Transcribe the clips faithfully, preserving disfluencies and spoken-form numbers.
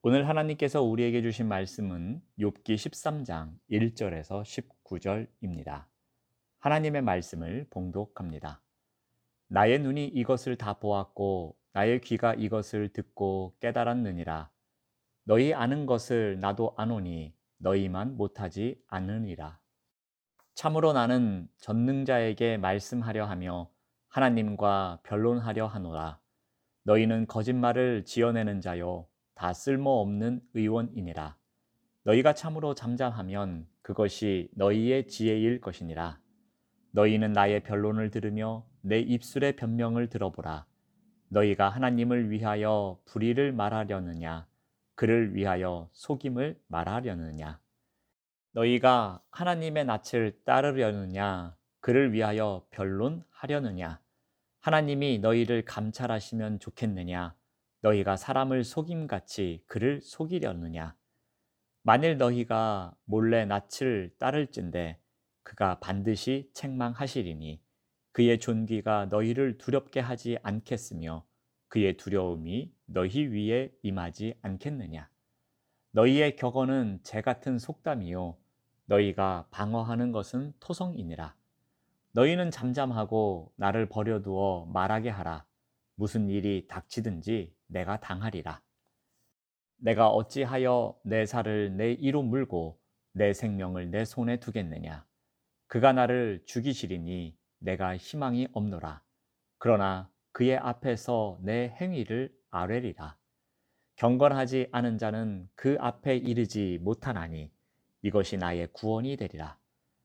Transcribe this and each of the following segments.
오늘 하나님께서 우리에게 주신 말씀은 욥기 십삼 장 일 절에서 십구 절입니다. 하나님의 말씀을 봉독합니다. 나의 눈이 이것을 다 보았고 나의 귀가 이것을 듣고 깨달았느니라. 너희 아는 것을 나도 아노니 너희만 못하지 않으니라. 참으로 나는 전능자에게 말씀하려 하며 하나님과 변론하려 하노라. 너희는 거짓말을 지어내는 자요 다 쓸모없는 의원이니라. 너희가 참으로 잠잠하면 그것이 너희의 지혜일 것이니라. 너희는 나의 변론을 들으며 내 입술의 변명을 들어보라. 너희가 하나님을 위하여 불의를 말하려느냐 그를 위하여 속임을 말하려느냐. 너희가 하나님의 낯을 따르려느냐 그를 위하여 변론하려느냐. 하나님이 너희를 감찰하시면 좋겠느냐 너희가 사람을 속임같이 그를 속이려느냐. 만일 너희가 몰래 낯을 따를진대 그가 반드시 책망하시리니 그의 존귀가 너희를 두렵게 하지 않겠으며 그의 두려움이 너희 위에 임하지 않겠느냐. 너희의 격언은 재 같은 속담이요 너희가 방어하는 것은 토성이니라. 너희는 잠잠하고 나를 버려두어 말하게 하라. 무슨 일이 닥치든지 내가 당하리라. 내가 어찌하여 내 살을 내 이로 물고 내 생명을 내 손에 두겠느냐. 그가 나를 죽이시리니 내가 희망이 없노라. 그러나 그의 앞에서 내 행위를 아뢰리라. 경건하지 않은 자는 그 앞에 이르지 못하나니 이것이 나의 구원이 되리라.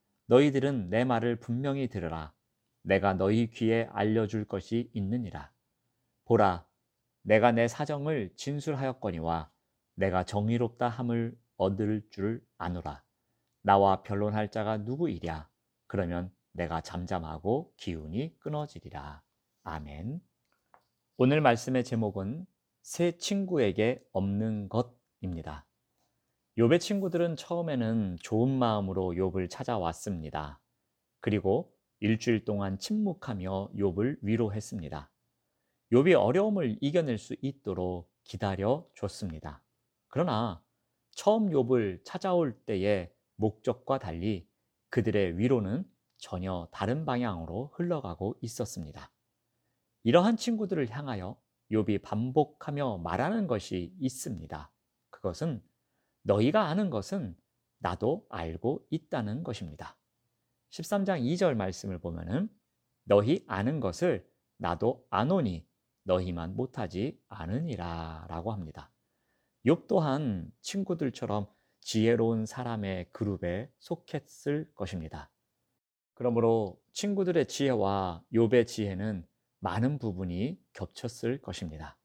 너희들은 내 말을 분명히 들으라. 내가 너희 귀에 알려줄 것이 있느니라. 보라, 내가 내 사정을 진술하였거니와 내가 정의롭다 함을 얻을 줄 아노라. 나와 변론할 자가 누구이랴? 그러면 내가 잠잠하고 기운이 끊어지리라. 아멘. 오늘 말씀의 제목은 새 친구에게 없는 것입니다. 욥의 친구들은 처음에는 좋은 마음으로 욥을 찾아왔습니다. 그리고 일주일 동안 침묵하며 욥을 위로했습니다. 욥이 어려움을 이겨낼 수 있도록 기다려 줬습니다. 그러나 처음 욥을 찾아올 때의 목적과 달리 그들의 위로는 전혀 다른 방향으로 흘러가고 있었습니다. 이러한 친구들을 향하여 욥이 반복하며 말하는 것이 있습니다. 그것은 너희가 아는 것은 나도 알고 있다는 것입니다. 십삼 장 이 절 말씀을 보면은 너희 아는 것을 나도 아노니 너희만 못하지 않으니라 라고 합니다. 욥 또한 친구들처럼 지혜로운 사람의 그룹에 속했을 것입니다. 그러므로 친구들의 지혜와 욥의 지혜는 많은 부분이 겹쳤을 것입니다.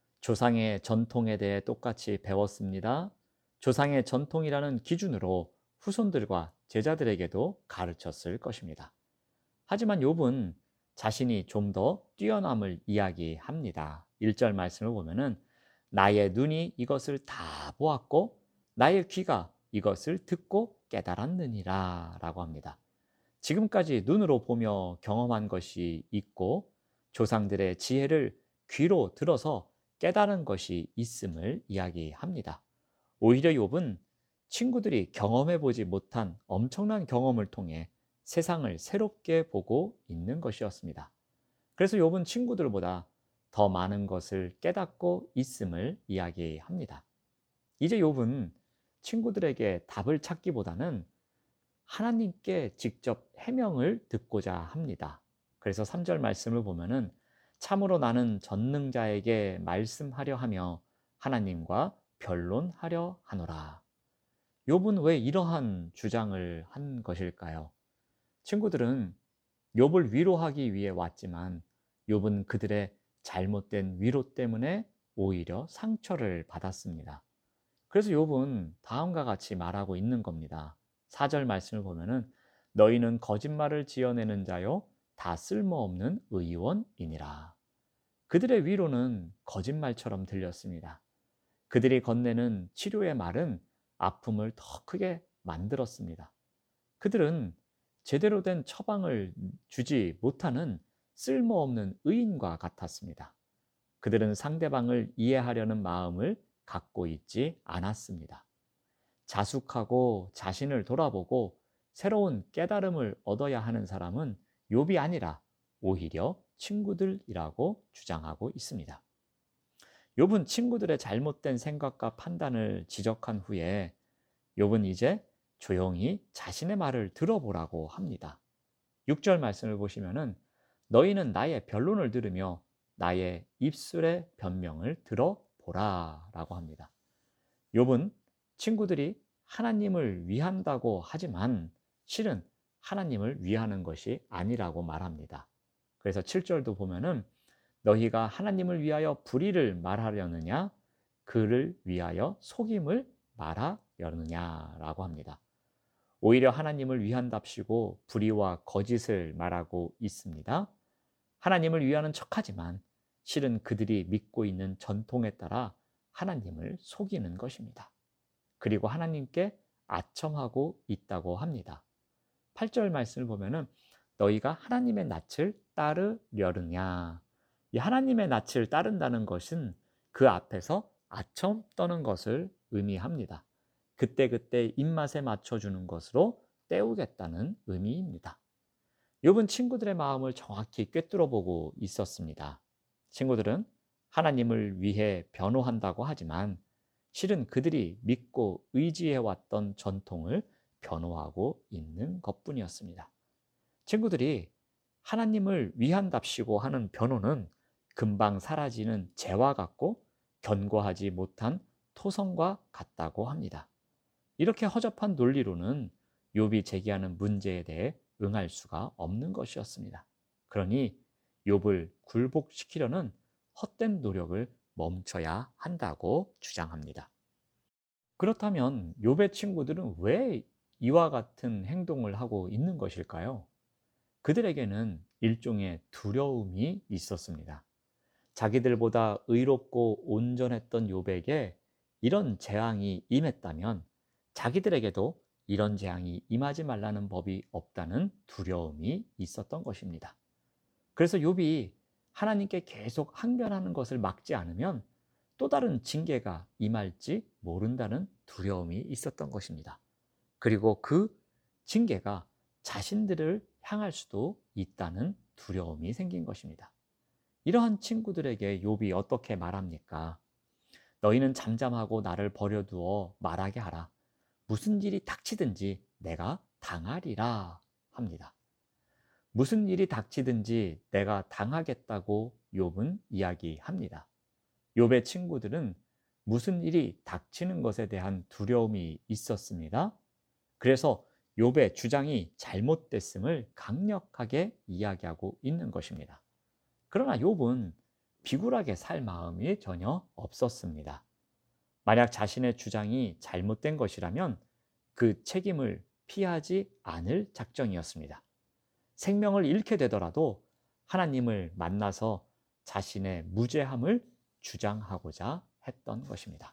조상의 전통에 대해 똑같이 배웠습니다. 조상의 전통이라는 기준으로 후손들과 제자들에게도 가르쳤을 것입니다. 하지만 욥은 자신이 좀 더 뛰어남을 이야기합니다. 일 절 말씀을 보면은 나의 눈이 이것을 다 보았고 나의 귀가 이것을 듣고 깨달았느니라 라고 합니다. 지금까지 눈으로 보며 경험한 것이 있고 조상들의 지혜를 귀로 들어서 깨달은 것이 있음을 이야기합니다. 오히려 욥은 친구들이 경험해 보지 못한 엄청난 경험을 통해 세상을 새롭게 보고 있는 것이었습니다. 그래서 욥은 친구들보다 더 많은 것을 깨닫고 있음을 이야기합니다. 이제 욥은 친구들에게 답을 찾기보다는 하나님께 직접 해명을 듣고자 합니다. 그래서 삼 절 말씀을 보면은 참으로 나는 전능자에게 말씀하려 하며 하나님과 변론하려 하노라. 욥은 왜 이러한 주장을 한 것일까요? 친구들은 욥을 위로하기 위해 왔지만 욥은 그들의 잘못된 위로 때문에 오히려 상처를 받았습니다. 그래서 욥은 다음과 같이 말하고 있는 겁니다. 사 절 말씀을 보면은 너희는 거짓말을 지어내는 자요 다 쓸모없는 의원이니라. 그들의 위로는 거짓말처럼 들렸습니다. 그들이 건네는 치료의 말은 아픔을 더 크게 만들었습니다. 그들은 제대로 된 처방을 주지 못하는 쓸모없는 의인과 같았습니다. 그들은 상대방을 이해하려는 마음을 갖고 있지 않았습니다. 자숙하고 자신을 돌아보고 새로운 깨달음을 얻어야 하는 사람은 욥이 아니라 오히려 친구들이라고 주장하고 있습니다. 욥은 친구들의 잘못된 생각과 판단을 지적한 후에 욥은 이제 조용히 자신의 말을 들어보라고 합니다. 육 절 말씀을 보시면은 너희는 나의 변론을 들으며 나의 입술의 변명을 들어보라 라고 합니다. 욥은 친구들이 하나님을 위한다고 하지만 실은 하나님을 위하는 것이 아니라고 말합니다. 그래서 칠 절도 보면은 너희가 하나님을 위하여 불의를 말하려느냐 그를 위하여 속임을 말하려느냐라고 합니다. 오히려 하나님을 위한답시고 불의와 거짓을 말하고 있습니다. 하나님을 위하는 척하지만 실은 그들이 믿고 있는 전통에 따라 하나님을 속이는 것입니다. 그리고 하나님께 아첨하고 있다고 합니다. 팔 절 말씀을 보면은 너희가 하나님의 낯을 따르려느냐. 이 하나님의 낯을 따른다는 것은 그 앞에서 아첨 떠는 것을 의미합니다. 그때그때 입맛에 맞춰주는 것으로 때우겠다는 의미입니다. 욥은 친구들의 마음을 정확히 꿰뚫어보고 있었습니다. 친구들은 하나님을 위해 변호한다고 하지만 실은 그들이 믿고 의지해왔던 전통을 변호하고 있는 것뿐이었습니다. 친구들이 하나님을 위한답시고 하는 변호는 금방 사라지는 재와 같고 견고하지 못한 토성과 같다고 합니다. 이렇게 허접한 논리로는 욥이 제기하는 문제에 대해 응할 수가 없는 것이었습니다. 그러니 욥을 굴복시키려는 헛된 노력을 멈춰야 한다고 주장합니다. 그렇다면 욥의 친구들은 왜 이와 같은 행동을 하고 있는 것일까요? 그들에게는 일종의 두려움이 있었습니다. 자기들보다 의롭고 온전했던 욥에게 이런 재앙이 임했다면 자기들에게도 이런 재앙이 임하지 말라는 법이 없다는 두려움이 있었던 것입니다. 그래서 욥이 하나님께 계속 항변하는 것을 막지 않으면 또 다른 징계가 임할지 모른다는 두려움이 있었던 것입니다. 그리고 그 징계가 자신들을 향할 수도 있다는 두려움이 생긴 것입니다. 이러한 친구들에게 욥이 어떻게 말합니까? 너희는 잠잠하고 나를 버려두어 말하게 하라. 무슨 일이 닥치든지 내가 당하리라 합니다. 무슨 일이 닥치든지 내가 당하겠다고 욥은 이야기합니다. 욥의 친구들은 무슨 일이 닥치는 것에 대한 두려움이 있었습니다. 그래서 욥의 주장이 잘못됐음을 강력하게 이야기하고 있는 것입니다. 그러나 욥은 비굴하게 살 마음이 전혀 없었습니다. 만약 자신의 주장이 잘못된 것이라면 그 책임을 피하지 않을 작정이었습니다. 생명을 잃게 되더라도 하나님을 만나서 자신의 무죄함을 주장하고자 했던 것입니다.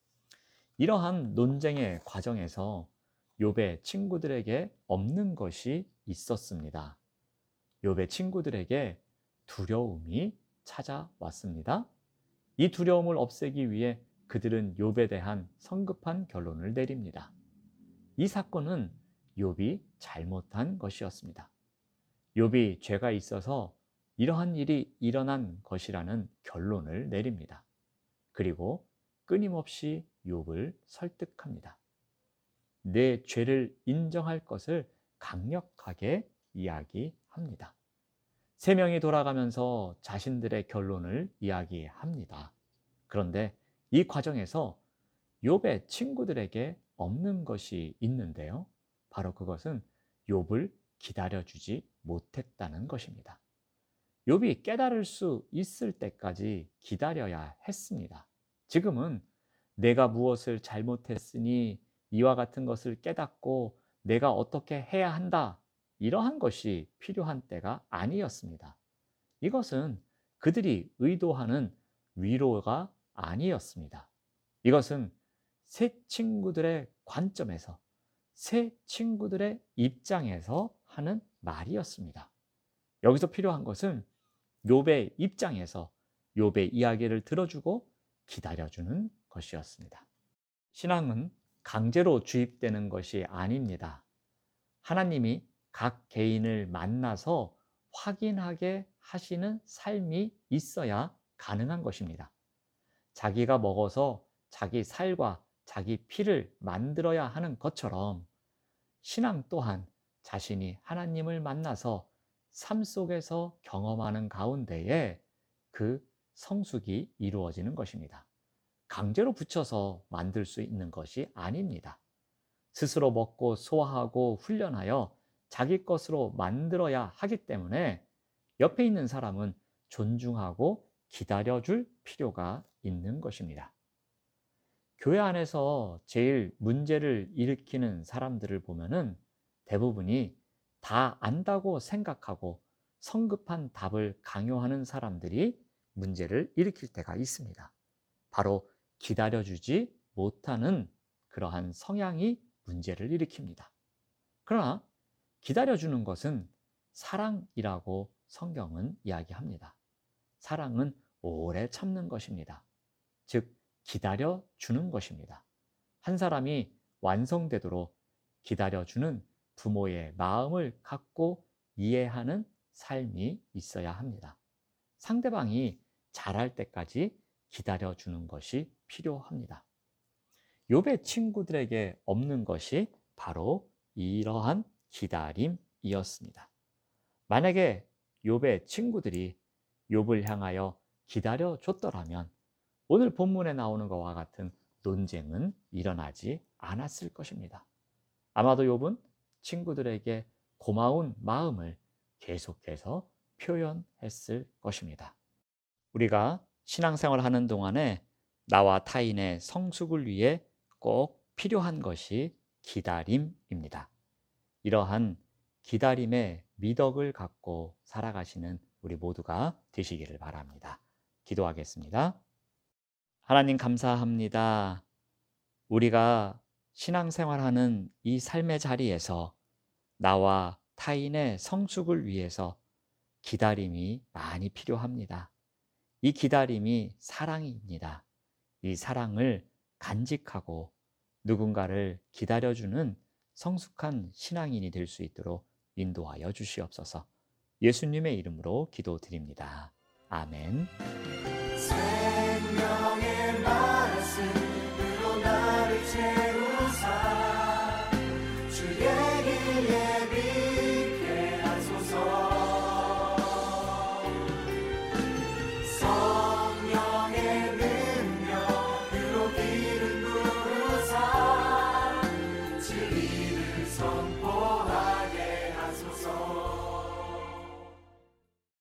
이러한 논쟁의 과정에서 욥의 친구들에게 없는 것이 있었습니다. 욥의 친구들에게 두려움이 찾아왔습니다. 이 두려움을 없애기 위해 그들은 욥에 대한 성급한 결론을 내립니다. 이 사건은 욥이 잘못한 것이었습니다. 욥이 죄가 있어서 이러한 일이 일어난 것이라는 결론을 내립니다. 그리고 끊임없이 욥을 설득합니다. 내 죄를 인정할 것을 강력하게 이야기합니다. 세 명이 돌아가면서 자신들의 결론을 이야기합니다. 그런데 이 과정에서 욥의 친구들에게 없는 것이 있는데요. 바로 그것은 욥을 기다려주지 못했다는 것입니다. 욥이 깨달을 수 있을 때까지 기다려야 했습니다. 지금은 내가 무엇을 잘못했으니 이와 같은 것을 깨닫고 내가 어떻게 해야 한다, 이러한 것이 필요한 때가 아니었습니다. 이것은 그들이 의도하는 위로가 아니었습니다. 이것은 새 친구들의 관점에서, 새 친구들의 입장에서 하는 말이었습니다. 여기서 필요한 것은 욥의 입장에서 욥의 이야기를 들어주고 기다려주는 것이었습니다. 신앙은 강제로 주입되는 것이 아닙니다. 하나님이 각 개인을 만나서 확인하게 하시는 삶이 있어야 가능한 것입니다. 자기가 먹어서 자기 살과 자기 피를 만들어야 하는 것처럼 신앙 또한 자신이 하나님을 만나서 삶 속에서 경험하는 가운데에 그 성숙이 이루어지는 것입니다. 강제로 붙여서 만들 수 있는 것이 아닙니다. 스스로 먹고 소화하고 훈련하여 자기 것으로 만들어야 하기 때문에 옆에 있는 사람은 존중하고 기다려줄 필요가 있는 것입니다. 교회 안에서 제일 문제를 일으키는 사람들을 보면은 대부분이 다 안다고 생각하고 성급한 답을 강요하는 사람들이 문제를 일으킬 때가 있습니다. 바로 기다려주지 못하는 그러한 성향이 문제를 일으킵니다. 그러나 기다려주는 것은 사랑이라고 성경은 이야기합니다. 사랑은 오래 참는 것입니다. 즉 기다려주는 것입니다. 한 사람이 완성되도록 기다려주는 부모의 마음을 갖고 이해하는 삶이 있어야 합니다. 상대방이 잘할 때까지 기다려주는 것이 필요합니다. 욥의 친구들에게 없는 것이 바로 이러한 기다림이었습니다. 만약에 욥의 친구들이 욥을 향하여 기다려줬더라면 오늘 본문에 나오는 것과 같은 논쟁은 일어나지 않았을 것입니다. 아마도 욥은 친구들에게 고마운 마음을 계속해서 표현했을 것입니다. 우리가 신앙생활 하는 동안에 나와 타인의 성숙을 위해 꼭 필요한 것이 기다림입니다. 이러한 기다림의 미덕을 갖고 살아가시는 우리 모두가 되시기를 바랍니다. 기도하겠습니다. 하나님 감사합니다. 우리가 신앙생활하는 이 삶의 자리에서 나와 타인의 성숙을 위해서 기다림이 많이 필요합니다. 이 기다림이 사랑입니다. 이 사랑을 간직하고 누군가를 기다려주는 성숙한 신앙인이 될 수 있도록 인도하여 주시옵소서. 예수님의 이름으로 기도드립니다. 아멘. 생명의 말